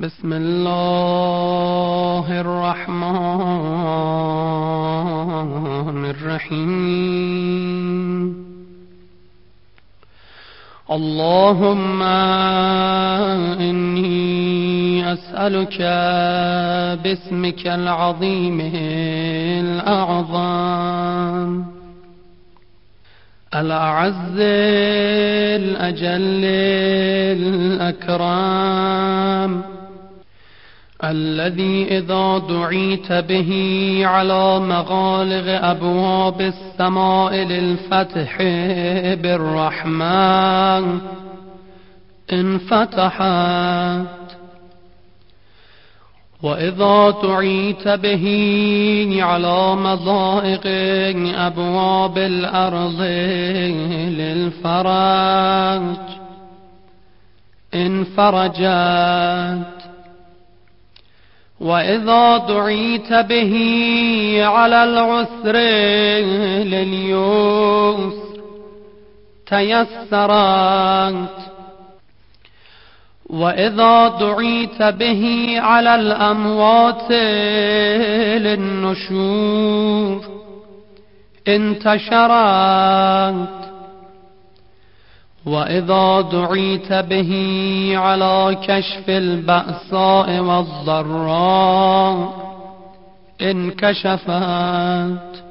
بسم الله الرحمن الرحيم. اللهم إني أسألك باسمك العظيم الأعظم الأعز الأجل الأكرم الذي إذا دعيت به على مغالق أبواب السماء للفتح بالرحمن انفتحت، وإذا دعيت به على مضائق أبواب الأرض للفرج انفرجت، وإذا دعيت به على العسر لليسر تيسرت، وإذا دعيت به على الأموات للنشور انتشرت، وإذا دعيت به على كشف البأساء والضراء انكشفت،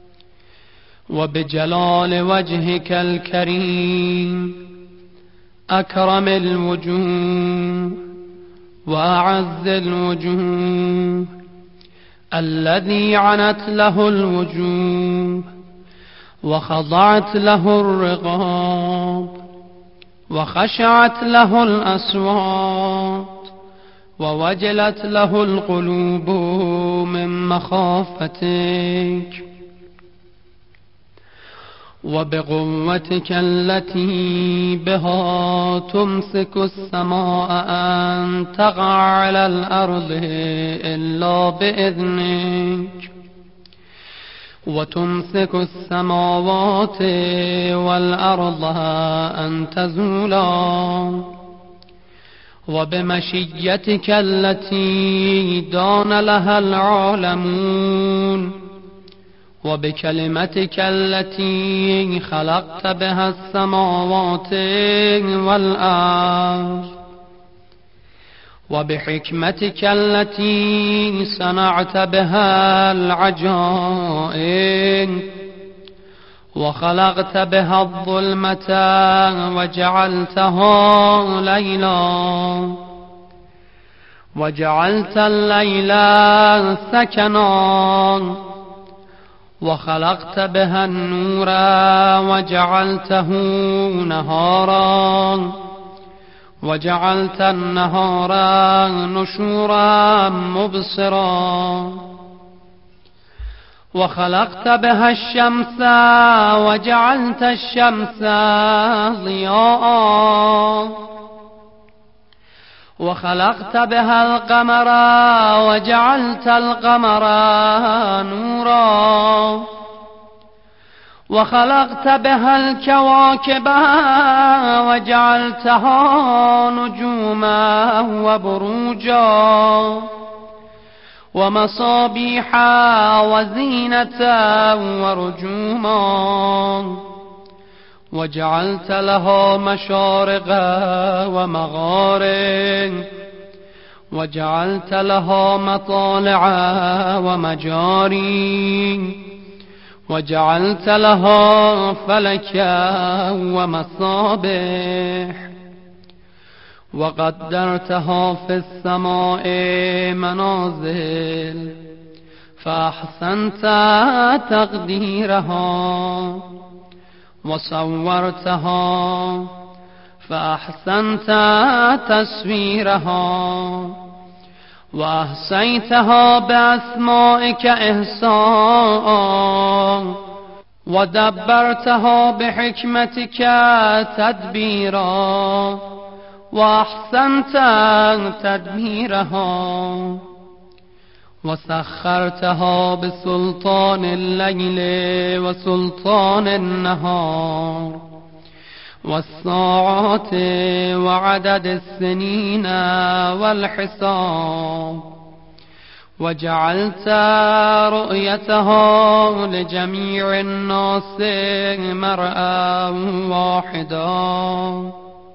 وبجلال وجهك الكريم أكرم الوجوه وأعز الوجوه الذي عنت له الوجوه وخضعت له الرقاب وخشعت له الأصوات ووجلت له القلوب من مخافتك، وبقوتك التي بها تمسك السماء أن تقع على الأرض إلا بإذنك، وتمسك السماوات والأرض أن تزولا، وبمشيتك التي دان لها العالمون، وبكلمتك التي خلقت بها السماوات والأرض، وبحكمتك التي صنعت بها العجائب، وخلقت بها الظلمة وجعلتها ليلا، وجعلت الليل سكنا، وخلقت بها النور وجعلته نهارا، وجعلت النهار نشورا مبصرا، وخلقت بها الشمس وجعلت الشمس ضياء، وخلقت بها القمر وجعلت القمر نورا، وخلقت بها الكواكب وجعلتها نجوما وبروجا ومصابيح وزينة ورجوما، وجعلت لها مشارق ومغارب، وجعلت لها مطالع ومجاري، وجعلت لها فلكا ومصابيح، وقدرتها في السماء منازل فأحسنت تقديرها، وصورتها فأحسنت تصويرها، وأحصيتها بأسمائك إحصاء، ودبرتها بحكمتك تدبيرا، وأحسنت تدبيرها، وسخرتها بسلطان الليل وسلطان النهار، والساعات وعدد السنين والحساب، وجعلت رؤيته لجميع الناس مرأى واحدا.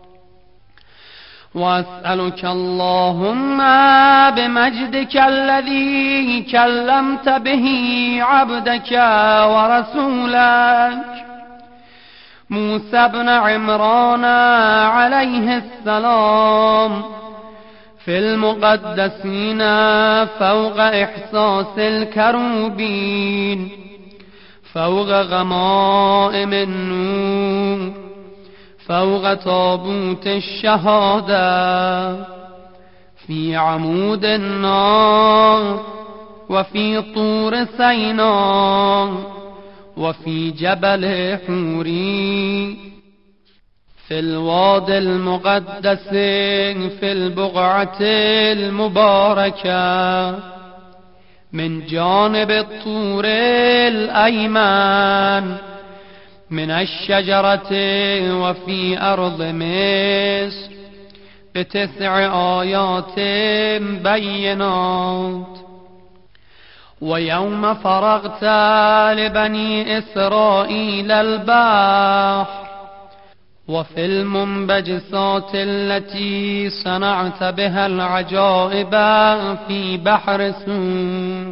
وأسألك اللهم بمجدك الذي كلمت به عبدك ورسولك موسى بن عمران عليه السلام في المقدسين فوق إحساس الكروبين، فوق غمائم النور، فوق تابوت الشهادة، في عمود النار، وفي طور سيناء، وفي جبل حوري، في الوادي المقدس، في البقعة المباركة من جانب الطور الأيمن من الشجرة، وفي أرض مصر ب9 آيات بينات. ويوم فرغت لبني إسرائيل البحر، وفي المنبجسات التي صنعت بها العجائب في بحر سور،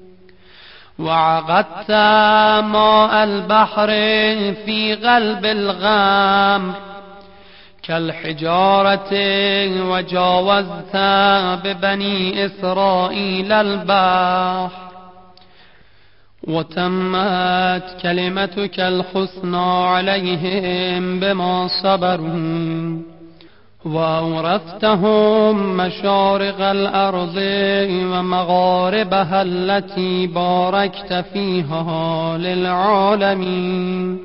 وعقدت ماء البحر في قلب الغمر كالحجارة، وجاوزت ببني إسرائيل البحر، وتمت كلمتك الحسنى عليهم بما صبروا، وأورثتهم مشارق الأرض ومغاربها التي باركت فيها للعالمين.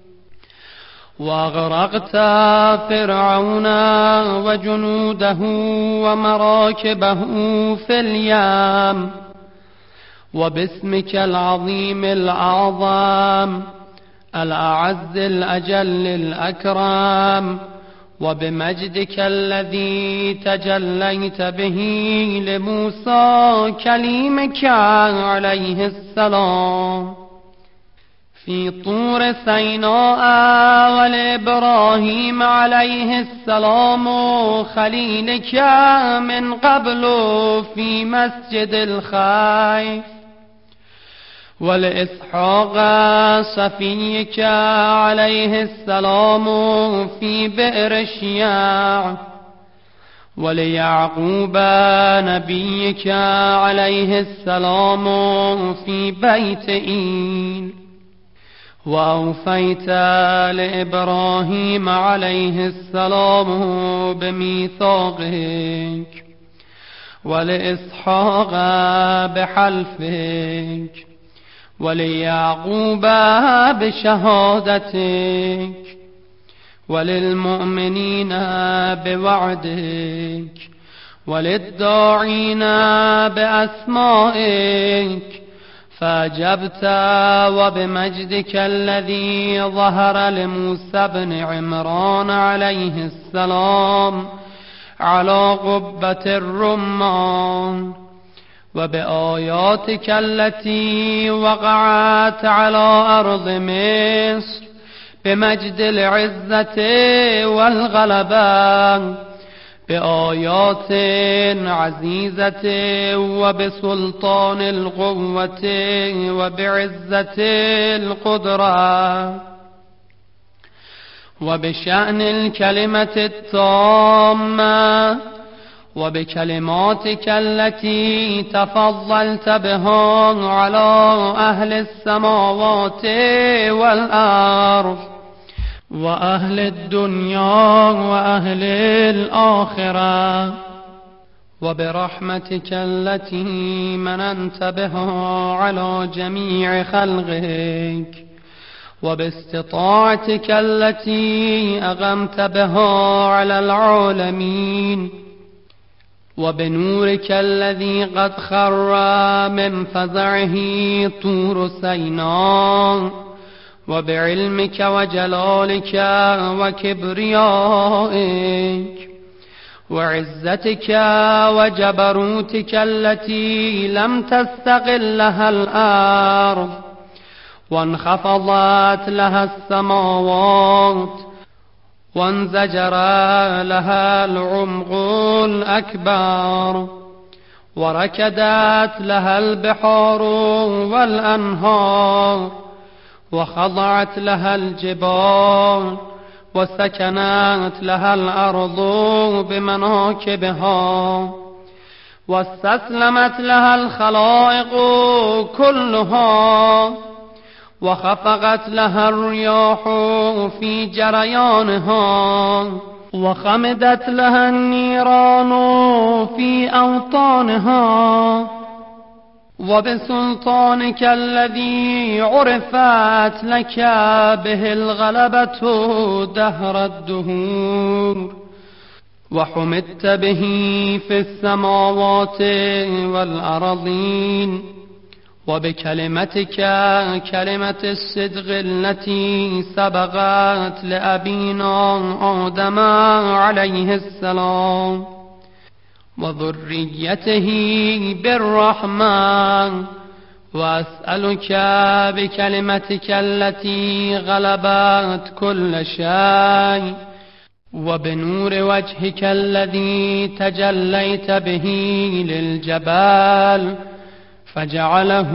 وأغرقت فرعون وجنوده ومراكبه في اليم، وباسمك العظيم الأعظم الأعز الأجل الأكرم، وبمجدك الذي تجليت به لموسى كليمك عليه السلام في طور سيناء، ولإبراهيم عليه السلام خليلك من قبل في مسجد الخيف، ولإسحاق صفيك عليه السلام في بئر الشياع، وليعقوب نبيك عليه السلام في بيت إيل. وأوفيت لإبراهيم عليه السلام بميثاقك، ولإسحاق بحلفك، وليعقوب بشهادتك، وللمؤمنين بوعدك، وللداعين بأسمائك، فأجبت وبمجدك الذي ظهر لموسى بن عمران عليه السلام على قبة الرمان، وبآياتك التي وقعت على أرض مصر بمجد العزة والغلبة، بآيات عزيزة وبسلطان القوة وبعزة القدرة، وبشأن الكلمة التامة، وبكلماتك التي تفضلت بها على أهل السماوات والأرض وأهل الدنيا وأهل الآخرة، وبرحمتك التي مننت بها على جميع خلقك، وباستطاعتك التي أقمت بها على العالمين، وبنورك الذي قد خر من فزعه طور سيناء، وبعلمك وجلالك وكبريائك وعزتك وجبروتك التي لم تستقلها الأرض وانخفضت لها السماوات وانزجر لها العمق الأكبر وركدت لها البحار والأنهار وخضعت لها الجبال وسكنت لها الأرض بمناكبها واستسلمت لها الخلائق كلها وخفقت لها الرياح في جريانها وخمدت لها النيران في أوطانها وبسلطانك الذي عرفت لك به الغلبة دهر الدهور وحمدت به في السماوات والأرضين وبكلمتك كلمة الصدق التي سبقت لأبينا آدم عليه السلام وذريته بالرحمن وأسألك بكلمتك التي غلبت كل شيء وبنور وجهك الذي تجليت به للجبال فجعله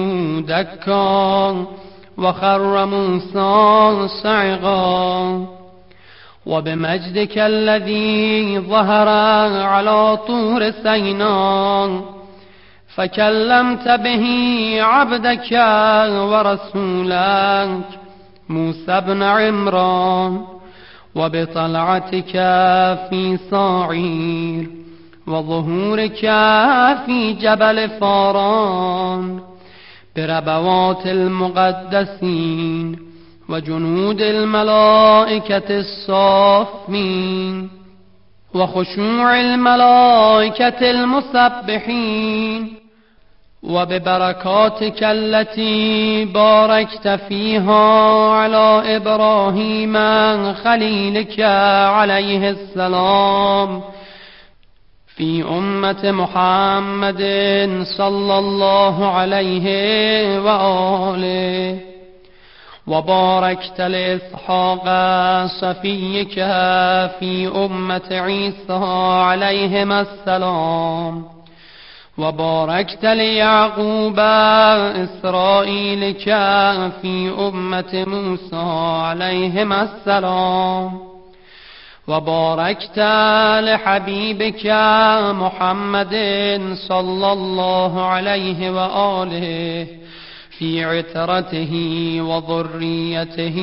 دكا وخر موسى صعقا وبمجدك الذي ظهر على طور سيناء فكلمت به عبدك ورسولك موسى بن عمران وبطلعتك في صاعير وظهورك في جبل فاران بربوات المقدسين وجنود الملائكة الصافين وخشوع الملائكة المسبحين وببركاتك التي باركت فيها على إبراهيم خليلك عليه السلام في أمة محمد صلى الله عليه وآله وباركت لإسحاق صفيك في أمة عيسى عليهما السلام وباركت ليعقوب إسرائيلك في أمة موسى عليهما السلام وباركت لحبيبك محمد صلى الله عليه وآله في عترته وذريته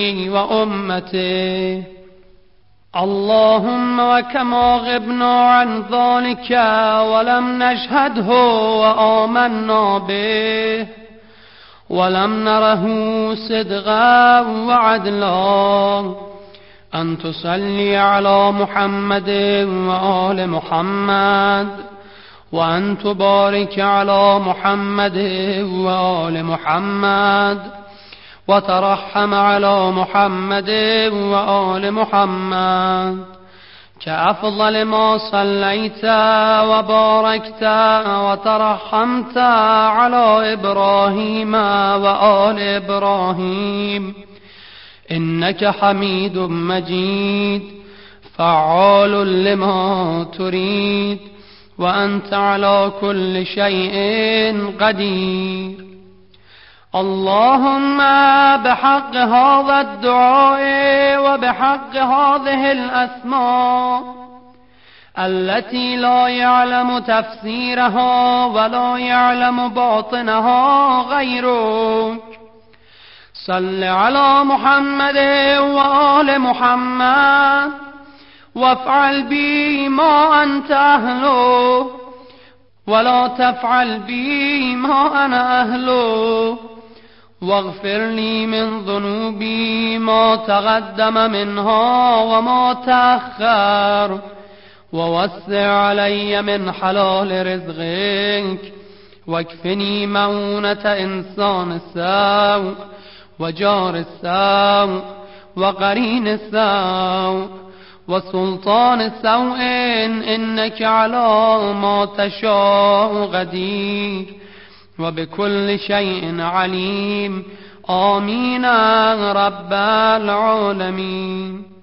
وأمته اللهم وكما غبنا عن ذلك ولم نشهده وآمنا به ولم نره صدقا وعدلا أن تصلي على محمد وآل محمد وأن تبارك على محمد وآل محمد وترحم على محمد وآل محمد كأفضل ما صليت وباركت وترحمت على إبراهيم وآل إبراهيم إنك حميد مجيد فعال لما تريد وأنت على كل شيء قدير اللهم بحق هذا الدعاء وبحق هذه الأسماء التي لا يعلم تفسيرها ولا يعلم باطنها غيرك صل على محمد وآل محمد وافعل بي ما أنت أهله ولا تفعل بي ما أنا أهله واغفر لي من ذنوبي ما تقدم منها وما تأخر ووسع علي من حلال رزقك واكفني مؤونة إنسان السوء وجار السوء وقرين السوء وسلطان السوء إنك على ما تشاء قدير وبكل شيء عليم. آمين رب العالمين.